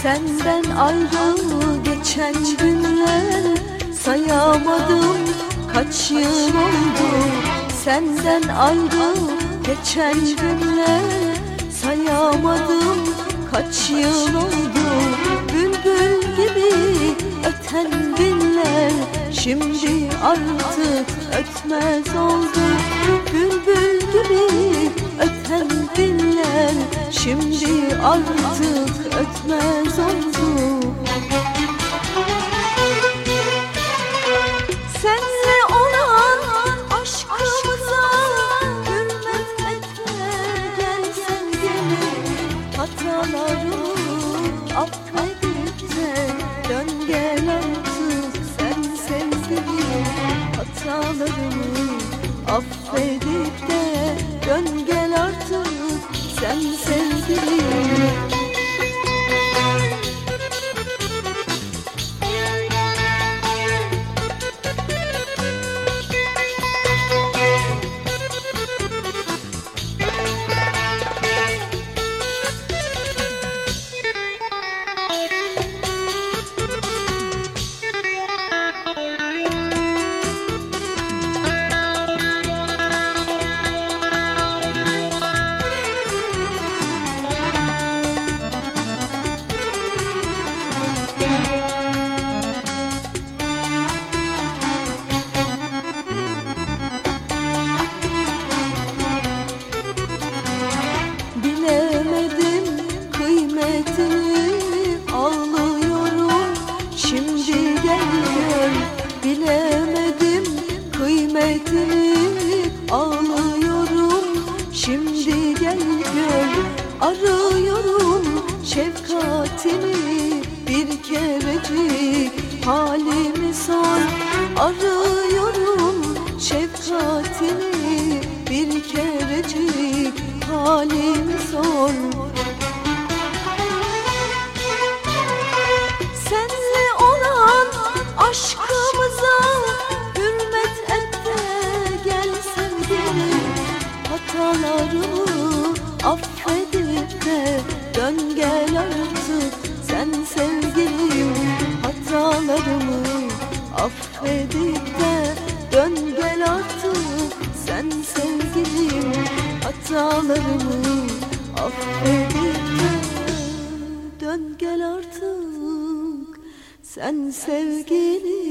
Senden ayrı geçen günler sayamadım, kaç yıl oldu. Senden ayrı geçen günler sayamadım, kaç yıl oldu. Bülbül gibi öten diller şimdi artık ötmez oldu. Bülbül gibi öten diller şimdi artık ötmez oldu. Senle olan aşkımıza hürmet etme, gel sevgilim. Hatalarımı affedip de dön gel artık sen sevgilim. Hatalarımı affedip de dön gel artık sen sevgilim. Bilemedim kıymetini, ağlıyorum şimdi gel gör. Bilemedim kıymetini, ağlıyorum şimdi gel gör. Arıyorum şefkatini, bir kerecik halimi sor. Arıyorum şefkatini, bir kerecik halimi sor. Senle olan aşkımıza hürmet et de gel sevgilim. Hatalarımı affedip de dön gel artık sen sevgilim. Hatalarımı affedip de dön gel artık sen sevgilim. Hatalarımı affedip de dön gel artık sen sevgilim.